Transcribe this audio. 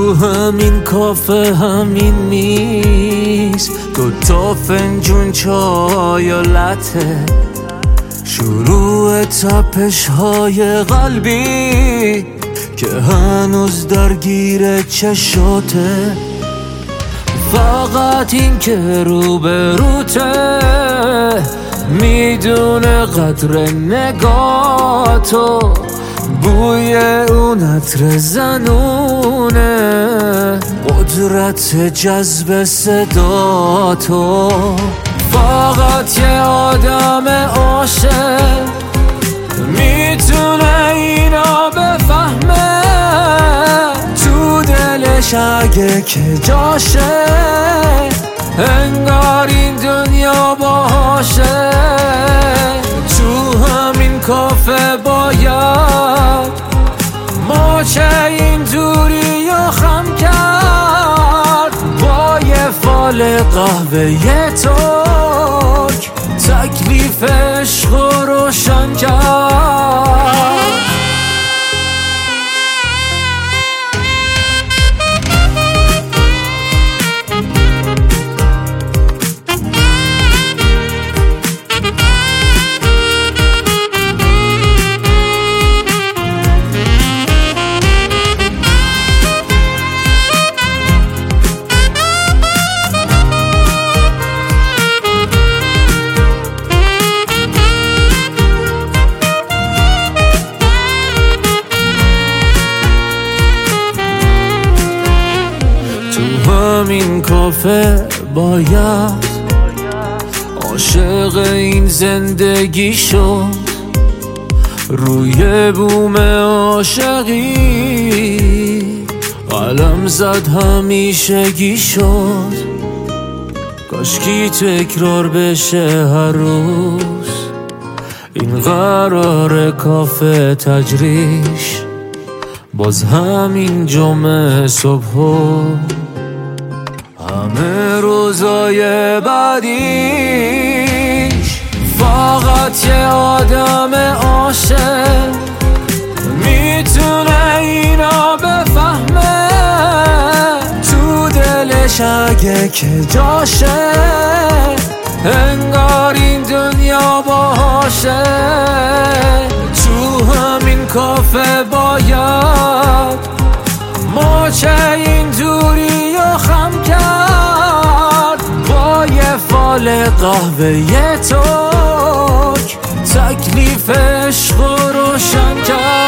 تو همین کافه همین میز 2 فنجون چای و لته شروع تپش های قلبی که هنوز درگیر چشاته فقط این که روبروته میدونه قدر نگاتو بوی اون عطر زنونه قدرت جذب صداتو فقط یه آدم عاشق میتونه اینا بفهمه تو دلش اگه که جاشه انگار این دنیا باشه تو همین کافه باید ماچه این دوری و خم کرد با یه فال قهوه ترک تکلیف عشق رو روشن کرد همین کافه باید عاشق این زندگی شد روی بوم عاشقی قلم زد همیشگی شد کاشکی تکرار بشه هر روز این قرار کافه تجریش باز همین جمعه صبح همه روزای بعدیش فقط یه آدم عاشق میتونه اینا بفهمه تو دلش اگه که جاشه انگار این دنیا باشه تو همین کافه باید ماچه این دوری و خم کرد با یه فال قهوه ترک تکلیف عشق رو روشن کرد